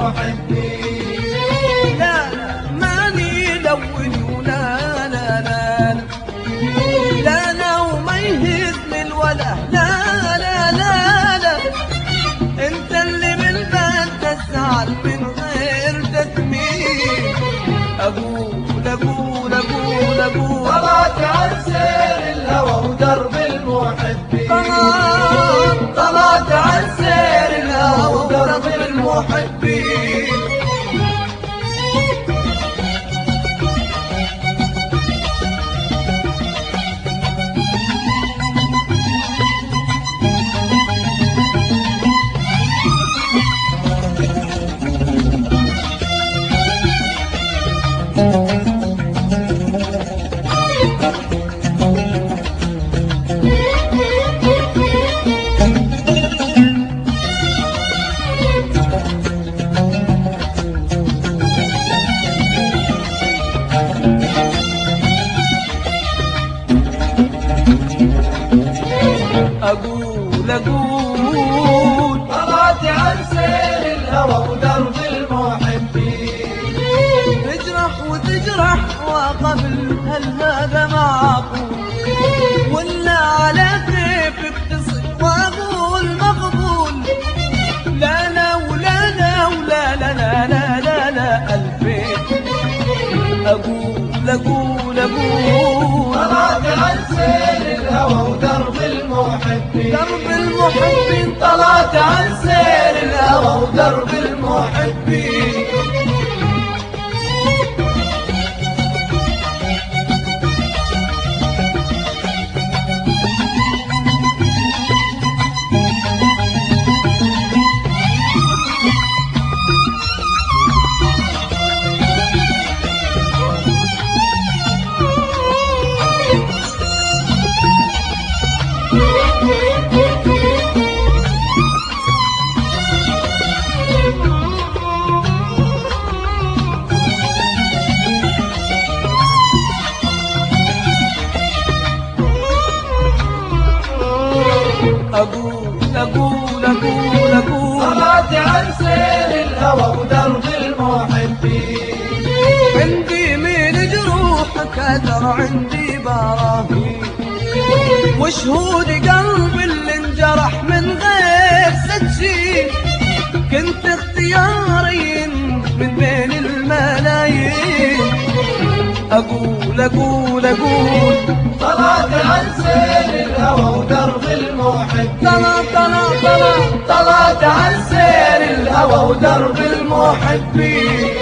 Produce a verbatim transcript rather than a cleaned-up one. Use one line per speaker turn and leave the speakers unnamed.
المحبين. لا ماني لون ولا لا لا لا لا وما يهزني الولا لا لا لا لا انت اللي بالبال تزعل من غير تسمين. اقول اقول اقول اقول
طلعت عن سير الهوى ودرب المحبين.
طلعت طلعت عن سير الهوى ودرب المحبين. أقول أقول
طلعت عن سير الهوى ودرب المحبين.
تجرح وتجرح وقبل هل هذا معقول ولا على كيفك تصل وأقول مقبول. لا لا ولا لا ولا لا لا لا لا لا ألفين. أقول أقول أقول
طلعت عن سير الهوى ودرب المحبين.
درب المحبين.
طلعت عن سير الهوى ودرب المحبين.
أقول أقول أقول أقول
طلعت عن سير الهوى ودرب المحبين.
عندي من جروحك أثر عندي براهين وشهود قلب اللي انجرح من غير سجين. كنت اختياري من بين الملايين. أقول أقول أقول
طلعت عن سير الهوى ودرب المحبين.
طلع طلع طلع
طلعت عن سير الهوى ودرب المحبين.